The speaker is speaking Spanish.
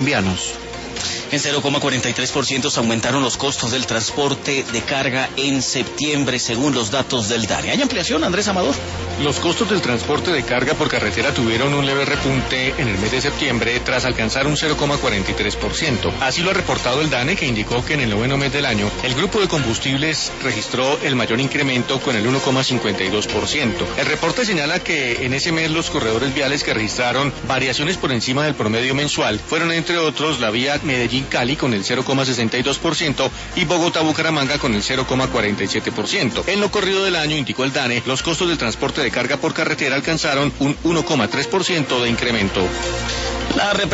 colombianos. En 0,43% se aumentaron los costos del transporte de carga en septiembre, según los datos del DANE. ¿Hay ampliación, Andrés Amador? Los costos del transporte de carga por carretera tuvieron un leve repunte en el mes de septiembre tras alcanzar un 0,43%. Así lo ha reportado el DANE, que indicó que en el noveno mes del año el grupo de combustibles registró el mayor incremento con el 1,52%. El reporte señala que en ese mes los corredores viales que registraron variaciones por encima del promedio mensual fueron, entre otros, la vía Medellín-Cali con el 0,62% y Bogotá-Bucaramanga con el 0,47%. En lo corrido del año, indicó el DANE, los costos del transporte de carga por carretera alcanzaron un 1,3% de incremento.